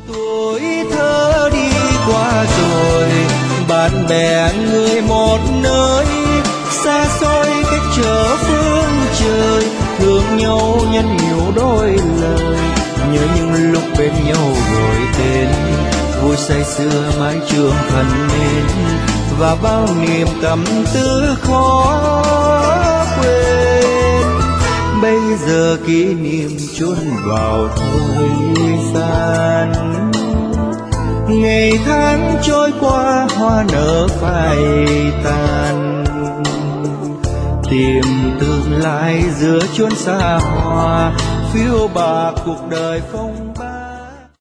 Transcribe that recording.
Tuổi thơ đi qua rồi, bạn bè người một nơi, xa xôi cách trở phương trời, thương nhau nhân nhiều đôi lời, nhớ những lúc bên nhau gọi tên, vui say sưa mái trường thân mến, và bao niềm tâm tư khó quên. Bây giờ kỷ niệm chôn vào thời gian, ngày tháng trôi qua hoa nở phai tàn, tìm tương lai giữa chốn xa hoa, phiêu bạt cuộc đời phong